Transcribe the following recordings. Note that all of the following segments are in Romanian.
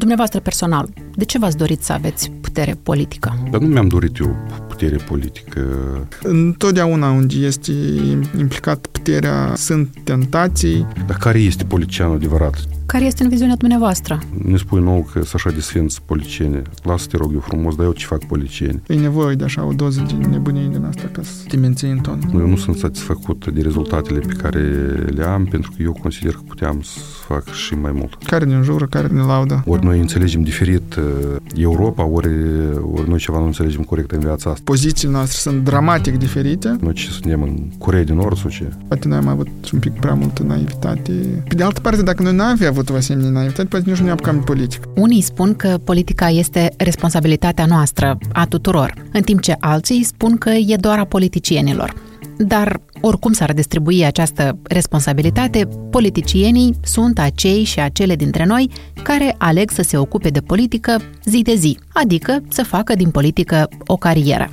Dumneavoastră personal, de ce v-ați dorit să aveți putere politică? Dar nu mi-am dorit eu putere politică. Întotdeauna unde este implicat puterea sunt tentații. Dar care este politicianul adevărat? Care este în viziunea dumneavoastră? Ne spui nou că sunt așa de sfinți politicieni. Lasă, te rog eu frumos, dar eu ce fac politicieni? E nevoie de așa o doză de nebunie din asta ca să te menții în ton. Eu nu sunt satisfăcut de rezultatele pe care le am, pentru că eu consider că puteam să fac și mai mult. Care ne înjură, care ne laudă. Ori noi înțelegem diferit Europa, ori noi ceva nu înțelegem corect în viața asta. Pozițiile noastre sunt dramatic diferite. Noi ce suntem în Coreea din Nord sau ce? Poate noi am avut un pic prea multă naivitate. Pe de altă parte, dacă noi n-am fi avut o asemenea naivitate, poate nici nu ne apucam de politică. Unii spun că politica este responsabilitatea noastră, a tuturor, în timp ce alții spun că e doar a politicienilor. Dar, oricum s-ar distribui această responsabilitate, politicienii sunt acei și acele dintre noi care aleg să se ocupe de politică zi de zi, adică să facă din politică o carieră.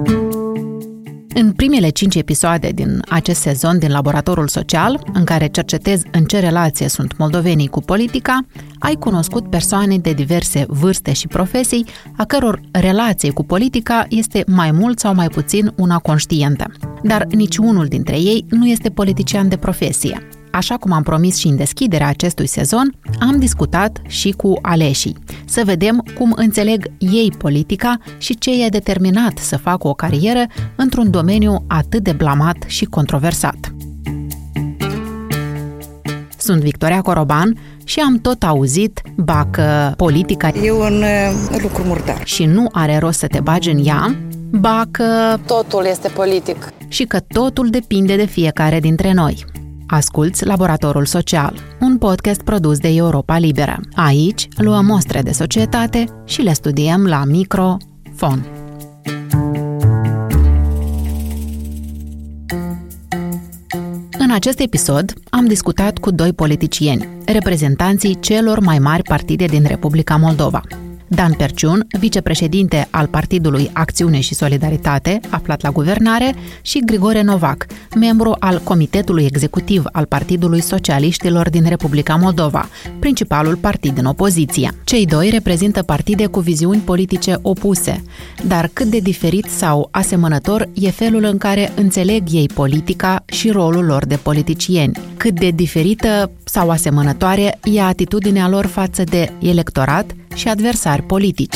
În primele 5 episoade din acest sezon din Laboratorul Social, în care cercetez în ce relație sunt moldovenii cu politica, ai cunoscut persoane de diverse vârste și profesii, a căror relație cu politica este mai mult sau mai puțin una conștientă. Dar niciunul dintre ei nu este politician de profesie. Așa cum am promis și în deschiderea acestui sezon, am discutat și cu aleșii, să vedem cum înțeleg ei politica și ce i-a determinat să facă o carieră într-un domeniu atât de blamat și controversat. Sunt Victoria Coroban și am tot auzit, ba că politica e un lucru murdar și nu are rost să te bagi în ea, ba că totul este politic și că totul depinde de fiecare dintre noi. Asculți Laboratorul Social, un podcast produs de Europa Liberă. Aici luăm mostre de societate și le studiem la microfon. În acest episod am discutat cu 2 politicieni, reprezentanții celor mai mari partide din Republica Moldova. Dan Perciun, vicepreședinte al Partidului Acțiune și Solidaritate, aflat la guvernare, și Grigore Novac, membru al Comitetului Executiv al Partidului Socialiștilor din Republica Moldova, principalul partid în opoziție. Cei 2 reprezintă partide cu viziuni politice opuse, dar cât de diferit sau asemănător e felul în care înțeleg ei politica și rolul lor de politicieni. Cât de diferită sau asemănătoare e atitudinea lor față de electorat și adversari politici.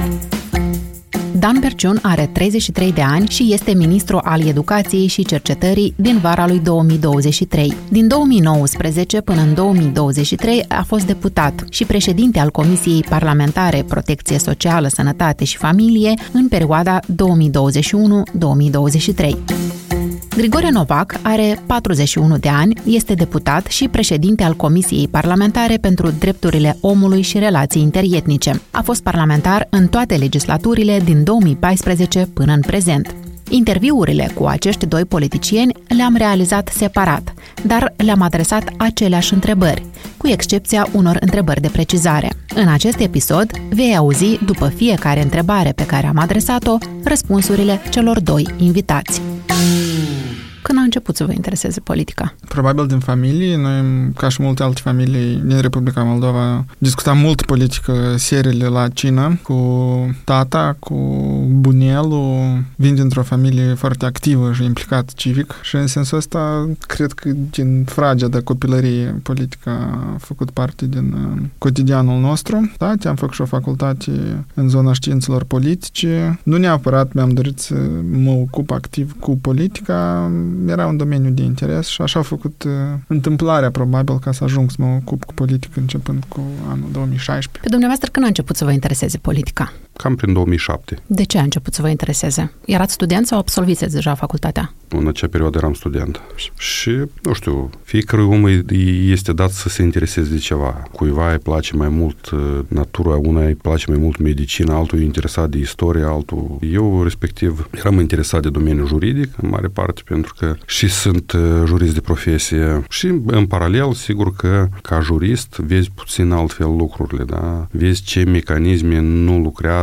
Dan Perciun are 33 de ani și este ministru al Educației și Cercetării din vara lui 2023. Din 2019 până în 2023 a fost deputat și președinte al Comisiei Parlamentare Protecție Socială, Sănătate și Familie în perioada 2021-2023. Grigore Novac are 41 de ani, este deputat și președinte al Comisiei Parlamentare pentru Drepturile Omului și Relații Interietnice. A fost parlamentar în toate legislaturile din 2014 până în prezent. Interviurile cu acești 2 politicieni le-am realizat separat, dar le-am adresat aceleași întrebări, cu excepția unor întrebări de precizare. În acest episod vei auzi, după fiecare întrebare pe care am adresat-o, răspunsurile celor 2 invitați. Când a început să vă intereseze politica? Probabil din familie. Noi, ca și multe alte familii din Republica Moldova, discutam mult politică, seriile la cină, cu tata, cu bunelul. Vin dintr-o familie foarte activă și implicat civic și în sensul ăsta, cred că din frageda copilărie politica a făcut parte din cotidianul nostru. Da, am făcut și o facultate în zona științelor politice. Nu neapărat mi-am dorit să mă ocup activ cu politica, era un domeniu de interes și așa a făcut întâmplarea probabil ca să ajung să mă ocup cu politică începând cu anul 2016. Pe dumneavoastră când a început să vă intereseze politica? Cam prin 2007. De ce a început să vă intereseze? Erați student sau absolviți deja facultatea? În acea perioadă eram student. Și, nu știu, fiecare om îi este dat să se intereseze de ceva. Cuiva îi place mai mult natura, una îi place mai mult medicina, altul e interesat de istorie, altul... Eu, respectiv, eram interesat de domeniul juridic, în mare parte, pentru că și sunt jurist de profesie și, în paralel, sigur că, ca jurist, vezi puțin altfel lucrurile, da? Vezi ce mecanisme nu lucrează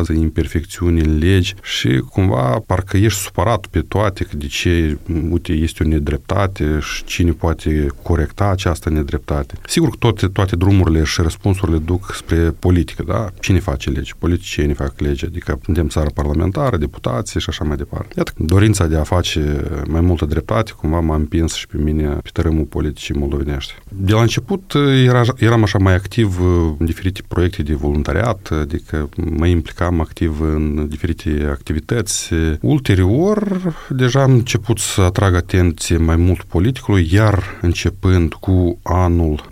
găsează imperfecțiuni în legi și cumva parcă ești supărat pe toate, că de ce, uite, este o nedreptate și cine poate corecta această nedreptate. Sigur că toate drumurile și răspunsurile duc spre politică, da? Cine face legi? Politicienii fac legi, adică suntem țară parlamentară, deputații și așa mai departe. Iată, dorința de a face mai multă dreptate cumva m-a împins și pe mine pe tărâmul politicii moldovenești. De la început eram așa mai activ în diferite proiecte de voluntariat, adică mă implicam activ în diferite activități. Ulterior, deja am început să atrag atenție mai mult politicului, iar începând cu anul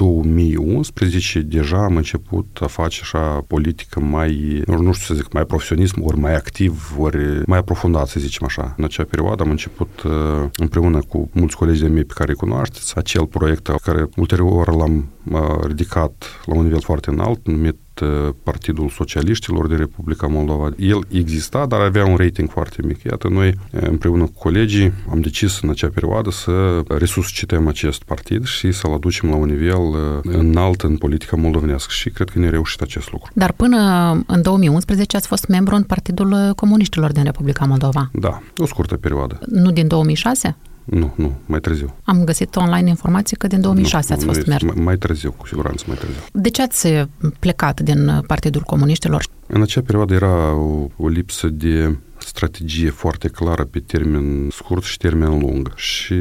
2011, deja am început a face așa politică mai, nu știu să zic, mai profesionism, ori mai activ, ori mai aprofundat, să zicem așa. În acea perioadă am început împreună cu mulți colegi de mei pe care îi cunoașteți, acel proiect care ulterior l-am ridicat la un nivel foarte înalt, numit Partidul Socialiștilor din Republica Moldova. El exista, dar avea un rating foarte mic. Iată, noi împreună cu colegii am decis în acea perioadă să resuscităm acest partid și să-l aducem la un nivel înalt în politica moldovenească și cred că ne-a reușit acest lucru. Dar până în 2011 ați fost membru în Partidul Comuniștilor din Republica Moldova. Da, o scurtă perioadă. Nu din 2006? Nu, mai târziu. Am găsit online informații că din 2006 ați fost membru. Mai târziu, cu siguranță mai târziu. De ce ați plecat din Partidul Comuniștilor? În acea perioadă era o lipsă de strategie foarte clară pe termen scurt și termen lung. Și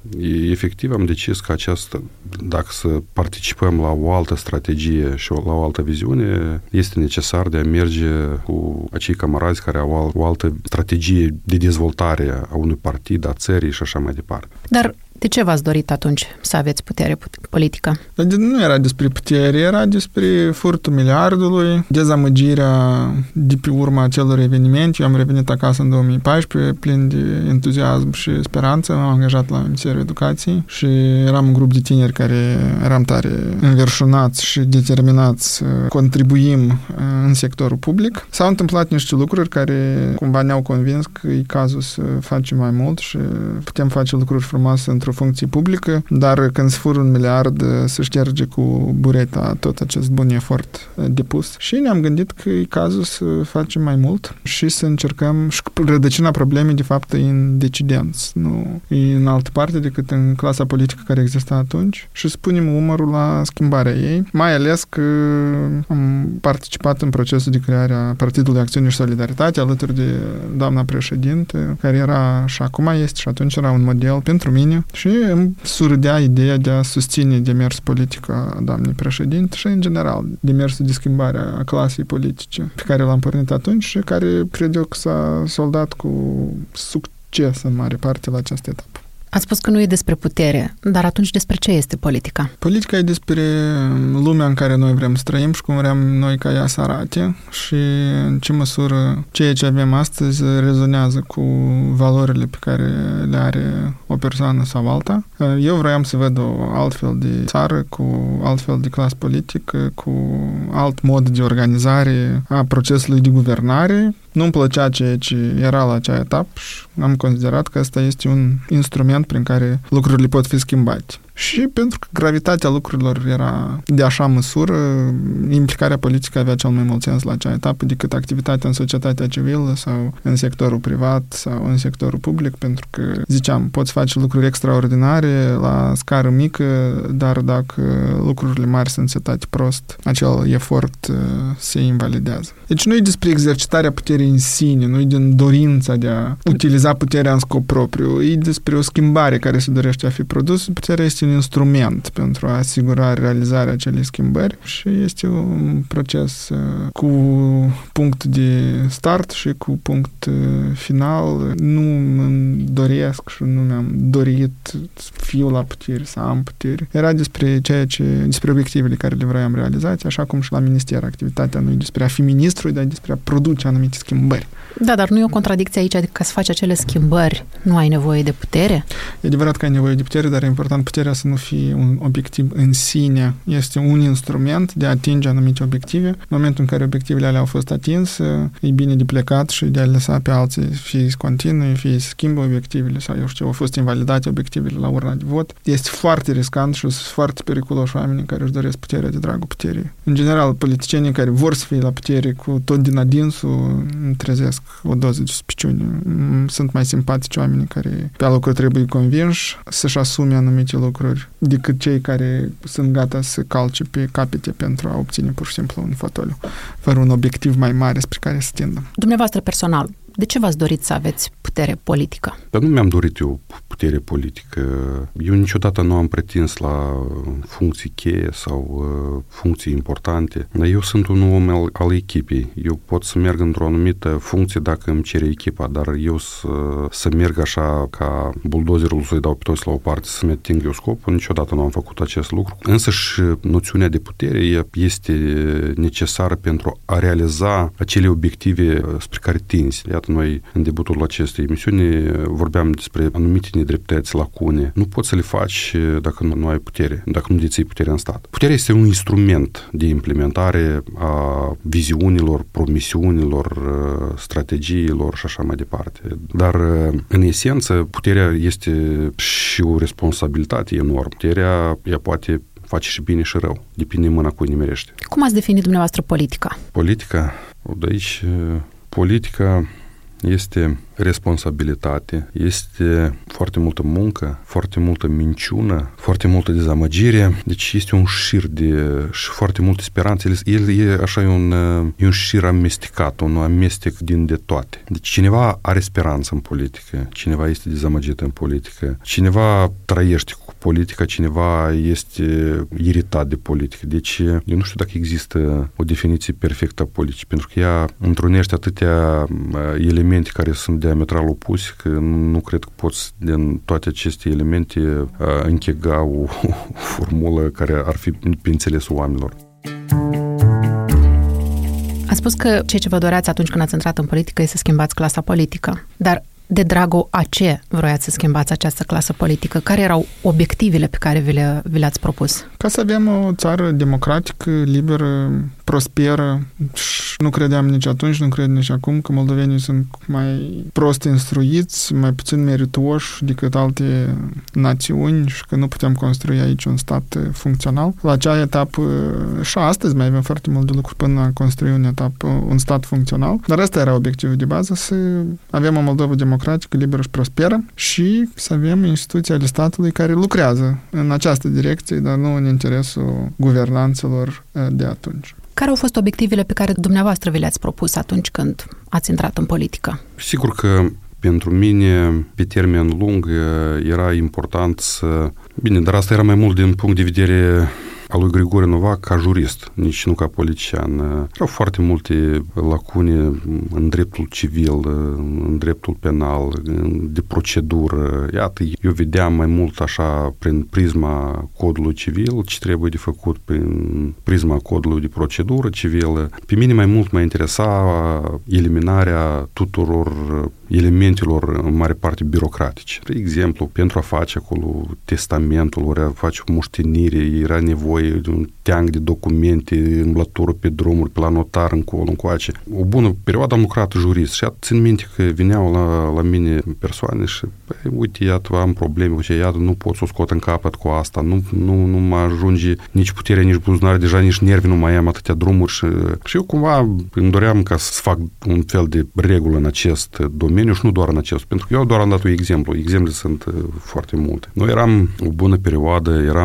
efectiv am decis că dacă să participăm la o altă strategie și la o altă viziune, este necesar de a merge cu acei camarazi care au o altă strategie de dezvoltare a unui partid, a țării și așa mai departe. Dar de ce v-ați dorit atunci să aveți putere politică? Nu era despre putere, era despre furtul miliardului, dezamăgirea de pe urma acelor evenimente. Eu am revenit acasă în 2014, plin de entuziasm și speranță. M-am angajat la Ministerul Educației și eram un grup de tineri care eram tare înverșunați și determinați să contribuim în sectorul public. S-au întâmplat niște lucruri care cumva ne-au convins că e cazul să facem mai mult și putem face lucruri frumoase într-o funcție publică, dar când se fură 1 miliard, se șterge cu bureta tot acest bun efort depus. Și ne-am gândit că e cazul să facem mai mult și să încercăm, și rădăcina problemei, de fapt, e în decidenți, nu e în altă parte decât în clasa politică care exista atunci, și să punem umărul la schimbarea ei, mai ales că am participat în procesul de creare a Partidului Acțiune și Solidaritate alături de doamna președinte, care era și acum este și atunci era un model pentru mine. Și îmi surâdea ideea de a susține demersul politic a doamnei președinte și, în general, demersul de schimbare a clasei politice pe care l-am pornit atunci și care, cred eu, că s-a soldat cu succes în mare parte la această etapă. Ați spus că nu e despre putere, dar atunci despre ce este politica? Politica e despre lumea în care noi vrem să trăim și cum vrem noi ca ea să arate și în ce măsură ceea ce avem astăzi rezonează cu valorile pe care le are o persoană sau alta. Eu vroiam să văd o altfel de țară, cu altfel de clasă politică, cu alt mod de organizare a procesului de guvernare. Nu-mi plăcea ceea ce era la acea etapă și am considerat că ăsta este un instrument prin care lucrurile pot fi schimbate. Și pentru că gravitatea lucrurilor era de așa măsură, implicarea politică avea cel mai mult sens la acea etapă decât activitatea în societatea civilă sau în sectorul privat sau în sectorul public, pentru că, ziceam, poți face lucruri extraordinare la scară mică, dar dacă lucrurile mari sunt setate prost, acel efort se invalidează. Deci nu e despre exercitarea puterii în sine, nu e din dorința de a utiliza puterea în scop propriu, e despre o schimbare care se dorește a fi produsă. Puterea este un instrument pentru a asigura realizarea acelei schimbări și este un proces cu punct de start și cu punct final. Nu îmi doresc și nu mi-am dorit să fiu la putere, să am putere. Era despre despre obiectivele care le vroiam realizate, așa cum și la minister. Activitatea nu e despre a fi ministru, dar despre a produce anumite schimbări. Da, dar nu e o contradicție aici, adică ca să faci acele schimbări, nu ai nevoie de putere? E adevărat că ai nevoie de putere, dar e important puterea să nu fie un obiectiv în sine. Este un instrument de a atinge anumite obiective. În momentul în care obiectivele alea au fost atinse, e bine de plecat și de a lăsa pe alții fie să continue, fie să schimbă obiectivele sau, eu știu, au fost invalidate obiectivele la urna de vot. Este foarte riscant și sunt foarte periculoși oamenii care își doresc puterea de dragul puterii. În general, politicienii care vor să fie la putere cu tot din adinsul trezesc o doză de suspiciune. Sunt mai simpatici oamenii care pe lucruri trebuie convinși să-și asume anumite lucruri decât cei care sunt gata să calce pe capete pentru a obține pur și simplu un fotoliu, fără un obiectiv mai mare spre care să tindă. Dumneavoastră personal, de ce v-ați dorit să aveți putere politică? Dar nu mi-am dorit eu putere politică. Eu niciodată nu am pretins la funcții cheie sau funcții importante. Eu sunt un om al echipei. Eu pot să merg într-o anumită funcție dacă îmi cere echipa, dar eu să merg așa ca buldozerul să-i dau pe toți la o parte să-mi ating eu scopul, niciodată nu am făcut acest lucru. Însă și noțiunea de putere este necesară pentru a realiza acele obiective spre care tinzi. Iată, noi, în debutul acestei emisiuni, vorbeam despre anumite nedreptăți, lacune. Nu poți să le faci dacă nu ai putere, dacă nu deții puterea în stat. Puterea este un instrument de implementare a viziunilor, promisiunilor, strategiilor și așa mai departe. Dar, în esență, puterea este și o responsabilitate enormă. Puterea, ea poate face și bine și rău. Depinde mâna cui nimerește. Cum ați definit dumneavoastră politica? Politica? De aici, politica este responsabilitate, este foarte multă muncă, foarte multă minciună, foarte multă dezamăgire, deci este un șir și foarte multe speranțe. El e așa, e un șir amestecat, un amestec din de toate. Deci cineva are speranță în politică, cineva este dezamăgit în politică, cineva trăiește cu politica, cineva este iritat de politică. Deci eu nu știu dacă există o definiție perfectă a politicii, pentru că ea întrunește atâtea elemente care sunt diametral opuse, că nu cred că poți din toate aceste elemente închega o formulă care ar fi pe înțelesul oamenilor. Ați spus că ceea ce vă doreați atunci când ați intrat în politică e să schimbați clasa politică, dar de dragul a ce vroiați să schimbați această clasă politică? Care erau obiectivele pe care vi le-ați propus? Ca să avem o țară democratică, liberă, prosperă. Nu credeam nici atunci, nu cred nici acum că moldovenii sunt mai prost instruiți, mai puțin meritoși decât alte națiuni și că nu putem construi aici un stat funcțional. La acea etapă, și astăzi mai avem foarte mult de lucru până a construi un stat funcțional, dar ăsta era obiectivul de bază, să avem o Moldovă democratică, liberă și prosperă și să avem instituții ale statului care lucrează în această direcție, dar nu în interesul guvernanților de atunci. Care au fost obiectivele pe care dumneavoastră vi le-ați propus atunci când ați intrat în politică? Sigur că pentru mine, pe termen lung, era important să... Bine, dar asta era mai mult din punct de vedere al lui Grigore Novac ca jurist, nici nu ca politician. Erau foarte multe lacune în dreptul civil, în dreptul penal, de procedură. Iată, eu vedeam mai mult așa prin prisma codului civil ce trebuie de făcut prin prisma codului de procedură civilă. Pe mine mai mult mă interesa eliminarea tuturor elementelor în mare parte birocratice. De exemplu, pentru a face acolo testamentul, ori a face o moștenire, era nevoie de un teanc de documente, îmblătură pe drumuri, pe la notar, încolo, încoace. O bună perioadă am lucrat jurist și țin minte că veneau la mine persoane și uite, iată, am probleme, iată, nu pot să o scot în capăt cu asta, nu mă ajunge nici puterea, nici buzunare, deja nici nervi nu mai am atâtea drumuri și eu cumva îmi doream ca să fac un fel de regulă în acest domeniu și nu doar în acest, pentru că eu doar am dat un exemplu. Exemple sunt foarte multe. Noi eram o bună perioadă,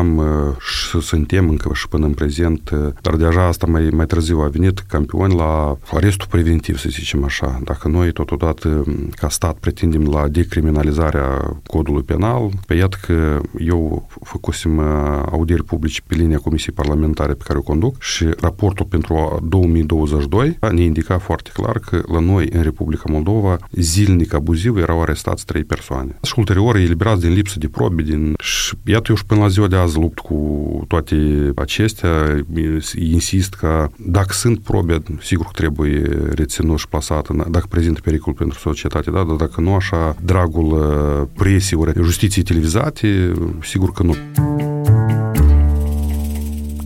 și suntem încă și până în prezent, dar deja asta mai târziu a venit campioni la arestul preventiv, să zicem așa. Dacă noi totodată ca stat pretindem la decriminalizarea codului penal, pe iată că eu făcusem audieri publice pe linia Comisiei Parlamentare pe care o conduc și raportul pentru 2022 ne indica foarte clar că la noi în Republica Moldova zilnic abuziv erau arestați 3 persoane. Și ulterior eliberați din lipsă de probe, și iată eu și până la ziua de azi lupt cu toate acestea, insist că dacă sunt probe, sigur că trebuie reținut și plasat, dacă prezintă pericol pentru societate, da, dar dacă nu așa, dragul presiei, ori justiției televizate, sigur că nu.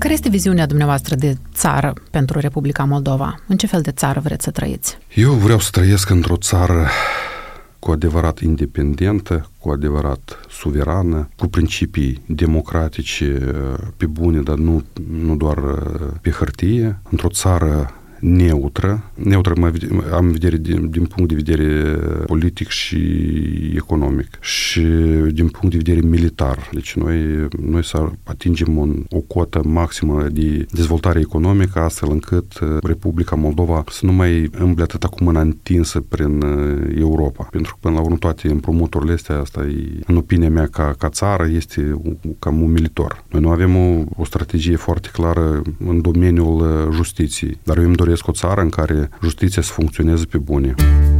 Care este viziunea dumneavoastră de țară pentru Republica Moldova? În ce fel de țară vreți să trăiți? Eu vreau să trăiesc într-o țară cu adevărat independentă, cu adevărat suverană, cu principii democratice pe bune, dar nu doar pe hârtie, într-o țară neutră am în vedere din punct de vedere politic și economic și din punct de vedere militar. Deci noi să atingem o cotă maximă de dezvoltare economică, astfel încât Republica Moldova să nu mai îmble atâta cu mâna întinsă prin Europa. Pentru că până la urmă toate împrumuturile astea, asta e, în opinia mea ca țară, este cam umilitor. Noi nu avem o strategie foarte clară în domeniul justiției, dar eu îmi doresc o țară în care justiția să funcționeze pe bune.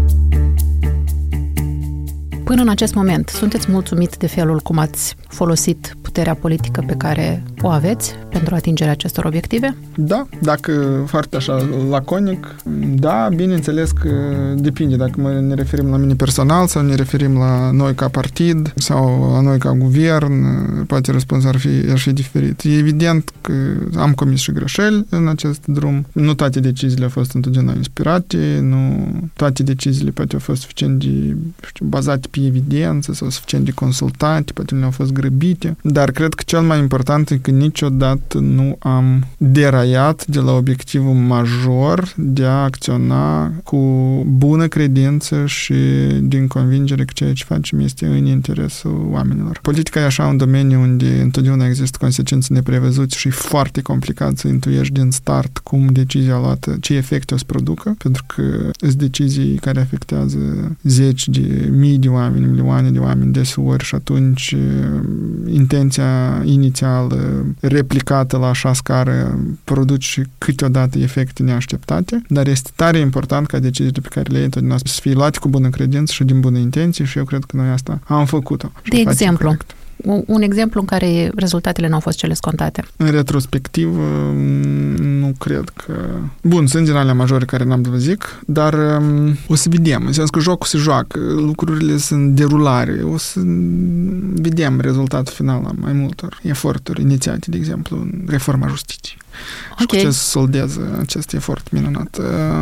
Până în acest moment, sunteți mulțumit de felul cum ați folosit puterea politică pe care o aveți pentru atingerea acestor obiective? Da, dacă foarte așa laconic, da, bineînțeles că depinde dacă ne referim la mine personal sau ne referim la noi ca partid sau la noi ca guvern, poate răspunsul ar fi diferit. E evident că am comis și greșeli în acest drum. Nu toate deciziile au fost întotdeauna inspirate, nu toate deciziile poate au fost suficient de bazate pe evidență sau suficient de consultate, poate nu au fost grăbite, dar cred că cel mai important e că niciodată nu am deraiat de la obiectivul major de a acționa cu bună credință și din convingere că ceea ce facem este în interesul oamenilor. Politica e așa un domeniu unde întotdeauna există consecințe neprevăzute și e foarte complicat să intuiești din start cum decizia luată, ce efecte o să producă, pentru că sunt decizii care afectează zeci de mii de oameni, milioane de oameni deseori și atunci intenția inițială replicată la așa scară produce câteodată efecte neașteptate, dar este tare important ca deciziile pe care le iei întotdeauna să fie luate cu bună credință și din bună intenție și eu cred că noi asta am făcut-o. De exemplu, un exemplu în care rezultatele nu au fost cele scontate. În retrospectiv, nu cred că... Bun, sunt din alea majore care n-am de vă zic, dar o să vedem. În sens că jocul se joacă, lucrurile sunt derulare, o să vedem rezultatul final la mai multor eforturi inițiate, de exemplu, în reforma justiției. Și cu ce soldează acest efort minunat.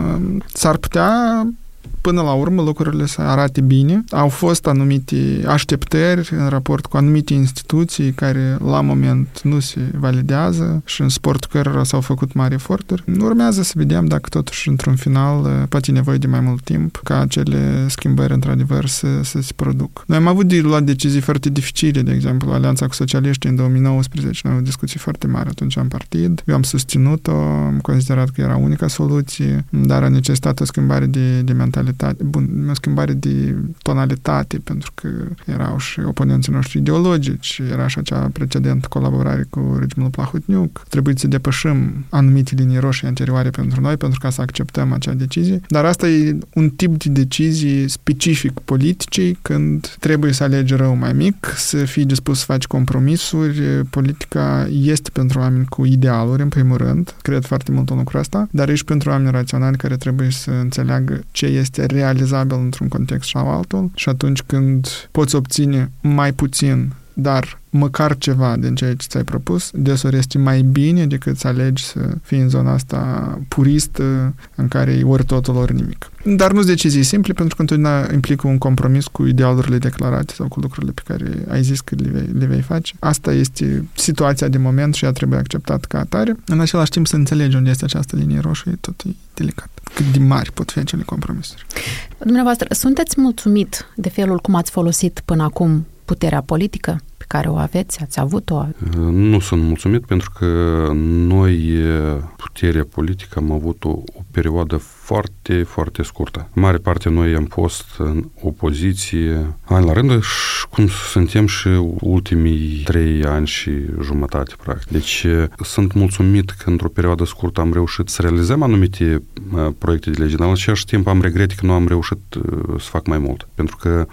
S-ar putea până la urmă lucrurile să arate bine. Au fost anumite așteptări în raport cu anumite instituții care la moment nu se validează și în sportul cărora s-au făcut mari eforturi. Urmează să vedem dacă totuși într-un final poate nevoie de mai mult timp ca acele schimbări într-adevăr să se produc. Noi am avut de luat decizii foarte dificile, de exemplu, Alianța cu Socialiștii în 2019, noi am avut discuții foarte mari atunci în partid. Eu am susținut-o, am considerat că era unica soluție, dar a necesitat o schimbare de mentalitate. Bun, o schimbare de tonalitate, pentru că erau și oponenții noștri ideologici, era și acea precedentă colaborare cu regimul Plahotniuc. Trebuie să depășim anumite linii roșii anterioare pentru noi, pentru ca să acceptăm acea decizie. Dar asta e un tip de decizie specific politicii, când trebuie să alegi rău mai mic, să fii dispus să faci compromisuri. Politica este pentru oameni cu idealuri, în primul rând. Cred foarte mult în lucrul ăsta, dar e și pentru oameni raționali care trebuie să înțeleagă ce este realizabil într-un context sau altul și atunci când poți obține mai puțin, dar măcar ceva din ceea ce ți-ai propus, deseori este mai bine decât să alegi să fii în zona asta puristă în care e ori totul, ori nimic. Dar nu-s decizii simple, pentru că întotdeauna implică un compromis cu idealurile declarate sau cu lucrurile pe care ai zis că le vei face. Asta este situația de moment și ea trebuie acceptată ca atare. În același timp să înțelegi unde este această linie roșie, tot e delicat. Cât de mari pot fi acele compromisuri. Dumneavoastră, sunteți mulțumit de felul cum ați folosit până acum puterea politică pe care o aveți, ați avut-o? Nu sunt mulțumit pentru că noi, puterea politică, am avut o perioadă foarte, foarte scurtă. În mare parte noi am fost în opoziție ani la rând și cum suntem și ultimii 3 ani și jumătate, practic. Deci sunt mulțumit că într-o perioadă scurtă am reușit să realizăm anumite proiecte de lege, dar în același timp am regrete că nu am reușit să fac mai mult. Pentru că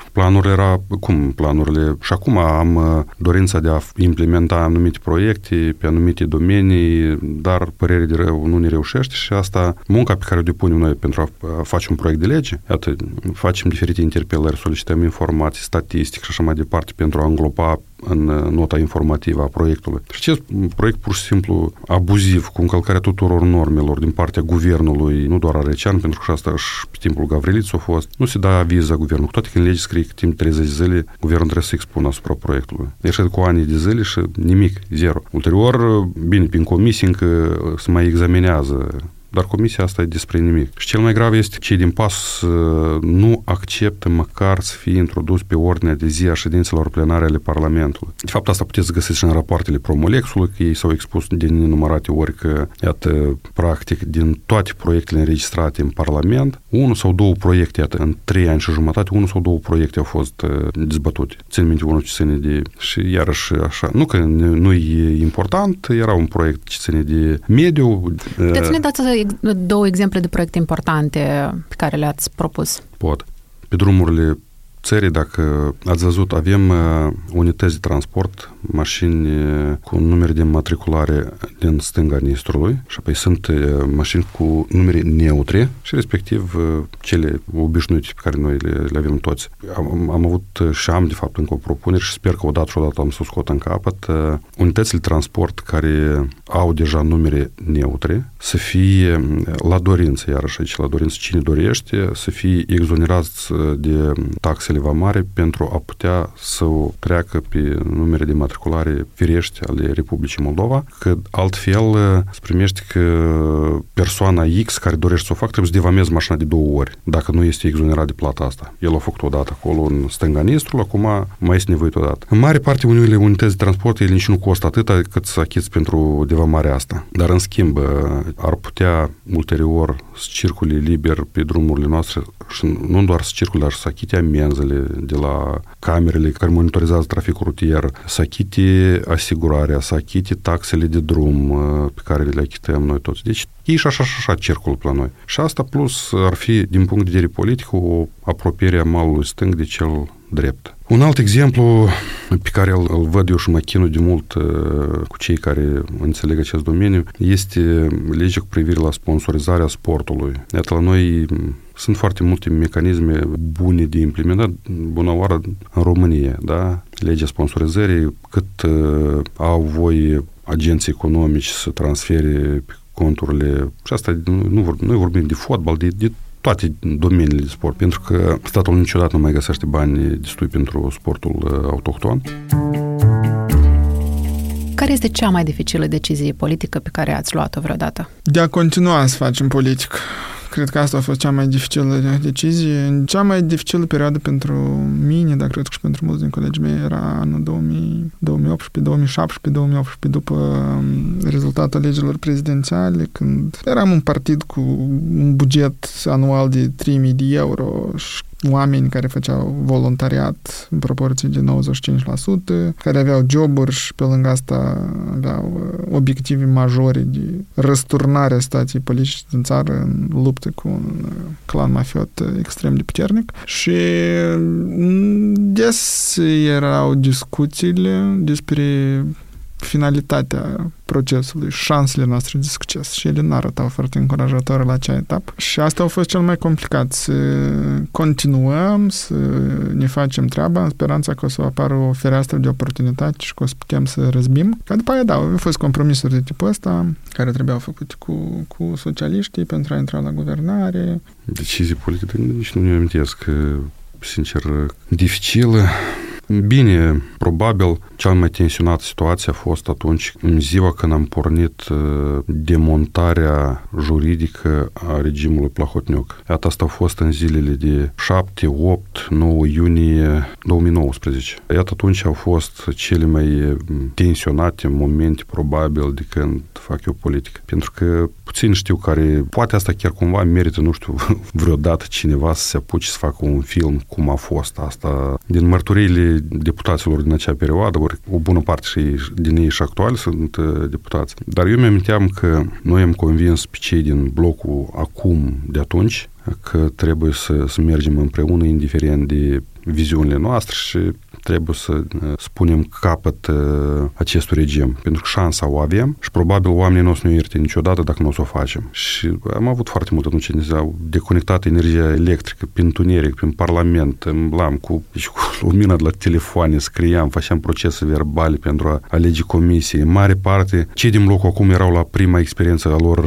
planurile și acum am dorința de a implementa anumite proiecte pe anumite domenii, dar părere de rău nu ne reușește și asta, munca pe care o depunem noi pentru a face un proiect de lege, iată, facem diferite interpelări, solicităm informații, statistici și așa mai departe pentru a îngloba în nota informativă a proiectului. Și acest proiect pur și simplu abuziv, cu încălcarea tuturor normelor din partea guvernului, nu doar arecean, pentru că și asta și pe timpul Gavriliț a fost, nu se dă aviz la guvernul. Cu toate că în lege scrie că timp 30 de zile guvernul trebuie să expună asupra proiectului. Deci cu ani de zile și nimic, zero. Ulterior, bine, prin comisii încă se mai examinează, dar comisia asta e despre nimic. Și cel mai grav este că cei din PAS nu acceptă măcar să fie introdus pe ordinea de zi a ședințelor plenare ale Parlamentului. De fapt, asta puteți găsi și în rapoartele Promolexului, că ei s-au expus de nenumărate ori că, iată, practic, din toate proiectele înregistrate în Parlament, 1 sau 2 proiecte, iată, în 3 ani și jumătate, 1 sau 2 proiecte au fost dezbătute. Țin minte unul ce ține de... Și iarăși așa, nu că nu e important, era un proiect ce ține de mediu. Puteți să ne dați 2 exemple de proiecte importante pe care le-ați propus? Pot. Pe drumurile țării, dacă ați văzut, avem unități de transport, mașini cu numere de matriculare din stânga Nistrului și apoi sunt mașini cu numere neutre și respectiv cele obișnuite pe care noi le avem toți. Am avut și am de fapt încă o propunere și sper că odată am să o scot în capăt. Unitățile de transport care au deja numere neutre să fie la dorință, iarăși aici la dorință cine dorește, să fie exonerați de taxele vamare pentru a putea să o treacă pe numere de matriculare firești ale Republicii Moldova, că altfel se primește că persoana X care dorește să o facă trebuie să devameze mașina de 2 ori, dacă nu este exonerat de plata asta. El a făcut odată acolo în stânga Nistrul, acum mai este nevoit odată. În mare parte unele unități de transport, ele nici nu costă atâta cât să achiți pentru devamarea asta. Dar în schimb, ar putea ulterior să circule liber pe drumurile noastre și nu doar să circule, dar să achite amenzele de la camerele care monitorizează traficul rutier, să achite asigurarea, să achite taxele de drum pe care le achităm noi toți. Deci ei și așa circulă la noi. Și asta plus ar fi, din punct de vedere politic, o apropiere a malului stâng de cel drept. Un alt exemplu pe care îl văd eu și mă chinui de mult cu cei care înțeleg acest domeniu este legea cu privire la sponsorizarea sportului. Iată, la noi sunt foarte multe mecanisme bune de implementat, bună oară, în România, da? Legea sponsorizării, cât au voie agenții economici să transfere pe conturile, și asta nu vorbim de fotbal, de toate domeniile de sport, pentru că statul niciodată nu mai găsește bani destui pentru sportul autohton. Care este cea mai dificilă decizie politică pe care ați luat-o vreodată? De a continua să facem politică. Cred că asta a fost cea mai dificilă decizie. Cea mai dificilă perioadă pentru mine, dar cred că și pentru mulți din colegii mei, era anul 2018, 2017, 2018, după rezultatul alegerilor prezidențiale, când eram un partid cu un buget anual de 3.000 de euro și oameni care făceau voluntariat în proporție de 95%, care aveau joburi și pe lângă asta aveau obiective majore de răsturnare a situației politice din țară în luptă cu un clan mafiot extrem de puternic. Și des erau discuțiile despre finalitatea procesului, șansele noastre de succes și ele nu arătau foarte încurajatoare la acea etapă. Și asta a fost cel mai complicat, să continuăm, să ne facem treaba în speranța că o să apară o fereastră de oportunitate și că o să putem să răzbim. Ca după aia, da, au fost compromisuri de tipul ăsta care trebuiau făcute cu socialiștii pentru a intra la guvernare. Decizii politice, nici nu mi-o amintesc, sincer, dificilă. Bine, probabil cea mai tensionată situație a fost atunci, în ziua când am pornit demontarea juridică a regimului Plahotniuc. Iată, asta a fost în zilele de 7, 8, 9 iunie 2019. Iată, atunci au fost cele mai tensionate momente, probabil, de când fac eu politică. Pentru că puțin știu care, poate asta chiar cumva merită, nu știu, vreodată cineva să se apuce să facă un film cum a fost asta. Din mărturiile deputaților din acea perioadă, ori o bună parte și din ei și actuali sunt deputați. Dar eu mi-aminteam că noi am convins pe cei din blocul acum de atunci că trebuie să mergem împreună, indiferent de viziunile noastre și trebuie să spunem capăt acestui regim. Pentru că șansa o avem și probabil oamenii nu o să ne ierte niciodată dacă nu o să o facem. Și am avut foarte mult atunci când au deconectat energia electrică prin tuneric, prin parlament, îmblam cu lumina de la telefoane, scriam, făceam procese verbale pentru a alege comisii. În mare parte, cei din blocul acum erau la prima experiență a lor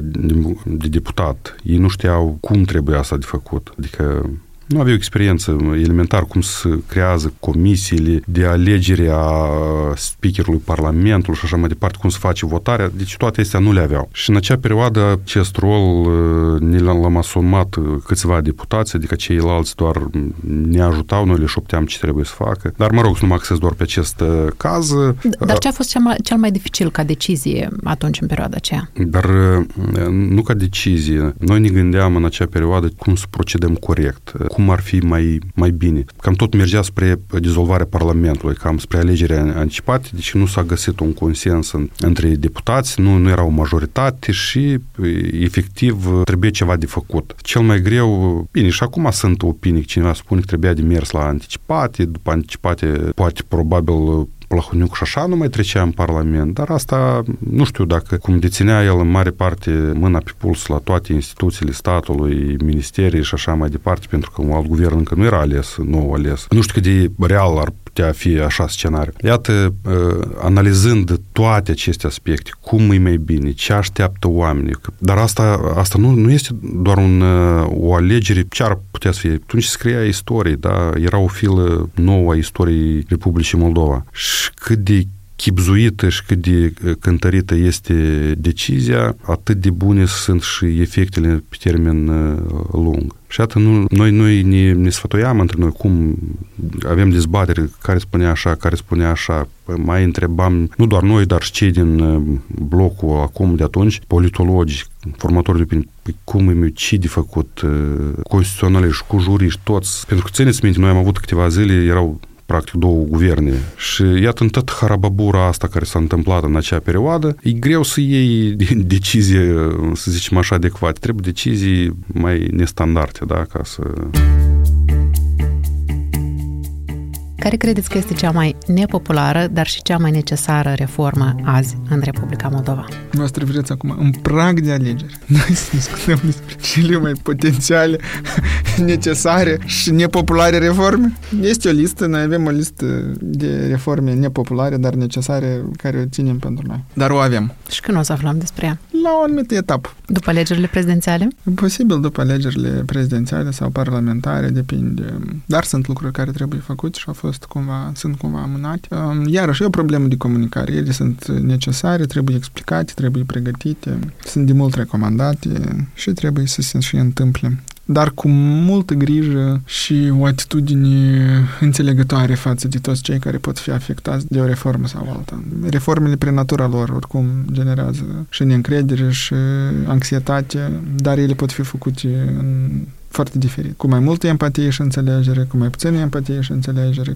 de deputat. Ei nu știau cum trebuie asta de făcut. Adică nu aveau experiență elementar cum se creează comisiile de alegere a speakerului Parlamentului și așa mai departe, cum se face votarea. Deci toate astea nu le aveau. Și în acea perioadă acest rol ne l-am asumat câțiva deputați, adică ceilalți doar ne ajutau, noi le șopteam ce trebuie să facă. Dar mă rog, să nu mă axez doar pe acest caz. Dar ce a fost cel mai dificil ca decizie atunci în perioada aceea? Dar nu ca decizie. Noi ne gândeam în acea perioadă cum să procedăm corect, cum ar fi mai bine. Cam tot mergea spre dizolvarea Parlamentului, cam spre alegeri anticipate, deci nu s-a găsit un consens între deputați, nu era o majoritate și efectiv trebuie ceva de făcut. Cel mai greu, bine, și acum sunt opinii, cineva spune că trebuia de mers la anticipate, după anticipate poate probabil Plahotniuc și așa nu mai trecea în Parlament, dar asta nu știu dacă, cum deținea el în mare parte mâna pe puls la toate instituțiile statului, ministerii și așa mai departe, pentru că un alt guvern încă nu era ales, nou ales. Nu știu cât de real ar putea fi așa scenariu. Iată, analizând toate aceste aspecte, cum e mai bine, ce așteaptă oamenii, dar asta nu este doar o alegere, ce ar putea să fie. Atunci scria istorie, da? Era o filă nouă a istoriei Republicii Moldova. Și cât de chibzuită și cât de cântărită este decizia, atât de bune sunt și efectele pe termen lung. Și atât noi ne sfătuiam între noi cum avem dezbatere, care spunea așa, mai întrebam, nu doar noi, dar și cei din blocul acum de atunci, politologi, formatori de opinii, ce de făcut, constituționaliști, cu juriști, toți. Pentru că țineți minte, noi am avut câteva zile, erau practic două guverne. Și iată, în tot harababura asta care s-a întâmplat în acea perioadă, e greu să iei decizie, să zicem așa, adecvate. Trebuie decizii mai nestandarde, da, ca să... Care credeți că este cea mai nepopulară, dar și cea mai necesară reformă azi în Republica Moldova? Vă referiți acum în prag de alegeri. Noi să discutăm despre cele mai potențiale, necesare și nepopulare reforme. Este o listă, noi avem o listă de reforme nepopulare, dar necesare, care o ținem pentru noi. Dar o avem. Și când o să aflăm despre ea? La o anumită etapă. După alegerile prezidențiale? Posibil după alegerile prezidențiale sau parlamentare, depinde. Dar sunt lucruri care trebuie făcute și sunt cumva amânate. Iarăși e o problemă de comunicare. Ele sunt necesare, trebuie explicate, trebuie pregătite, sunt de mult recomandate și trebuie să se și întâmple. Dar cu multă grijă și o atitudine înțelegătoare față de toți cei care pot fi afectați de o reformă sau alta. Reformele prin natura lor oricum generează și neîncredere și anxietate, dar ele pot fi făcute foarte diferit. Cu mai multă empatie și înțelegere, cu mai puțină empatie și înțelegere.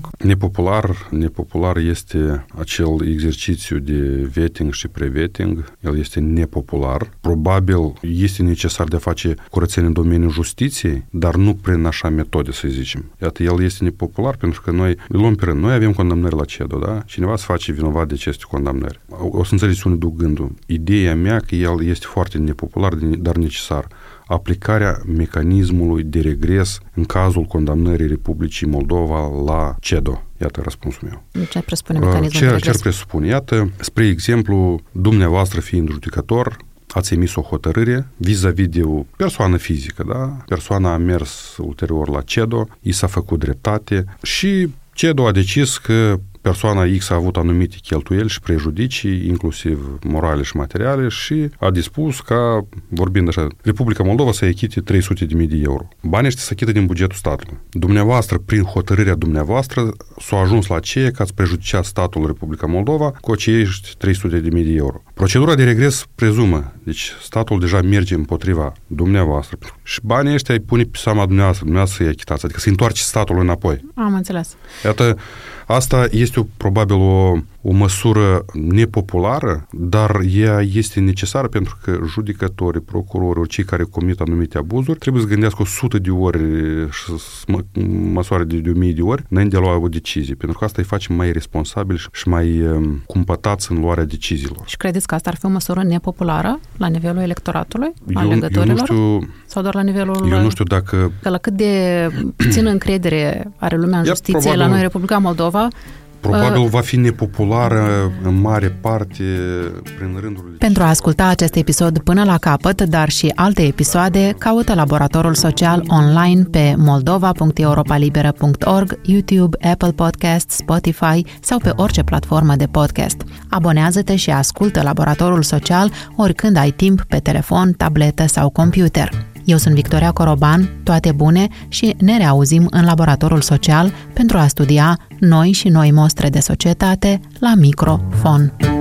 Nepopular este acel exercițiu de vetting și pre-vetting. El este nepopular. Probabil este necesar de a face curățenie în domeniul justiției, dar nu prin așa metode, să zicem. Iată, el este nepopular pentru că noi îl luăm pe rând. Noi avem condamnări la CEDO, da? Cineva se face vinovat de aceste condamnări. O să înțelegeți unde duc gândul. Ideea mea că el este foarte nepopular, dar necesar. Aplicarea mecanismului de regres în cazul condamnării Republicii Moldova la CEDO. Iată răspunsul meu. Ce presupune mecanismul de regres? Ce presupune? Iată, spre exemplu, dumneavoastră fiind judecător, ați emis o hotărâre vis-a-vis de o persoană fizică, da? Persoana a mers ulterior la CEDO, i s-a făcut dreptate și CEDO a decis că persoana X a avut anumite cheltuieli și prejudicii, inclusiv morale și materiale, și a dispus ca, vorbind așa, Republica Moldova să achite 300.000 de euro. Banii ăștia se achită din bugetul statului. Dumneavoastră, prin hotărârea dumneavoastră, s-a ajuns la aceea că ați prejudicat statul Republica Moldova cu acești 300.000 de euro. Procedura de regres prezumă, deci statul deja merge împotriva dumneavoastră și banii ăștia îi pune pe seama dumneavoastră să-i achitați, adică să întoarce statul înapoi. Am înțeles. Iată, asta este Este probabil o măsură nepopulară, dar ea este necesară pentru că judecătorii, procurorii, cei care comit anumite abuzuri, trebuie să gândească 100 de ori și să măsoare de 1000 de ori înainte de a lua o decizie, pentru că asta îi face mai responsabili și mai cumpătați în luarea deciziilor. Și credeți că asta ar fi o măsură nepopulară la nivelul electoratului, al legătorilor? Sau doar la nivelul... Eu nu știu dacă... Că la cât de puțină încredere are lumea în justiție probabil, la noi, Republica Moldova, probabil va fi nepopulară în mare parte prin rândul... Pentru a asculta acest episod până la capăt, dar și alte episoade, caută Laboratorul Social online pe moldova.europalibera.org, YouTube, Apple Podcasts, Spotify sau pe orice platformă de podcast. Abonează-te și ascultă Laboratorul Social oricând ai timp pe telefon, tabletă sau computer. Eu sunt Victoria Coroban, toate bune și ne reauzim în Laboratorul Social pentru a studia noi și noi mostre de societate la microfon.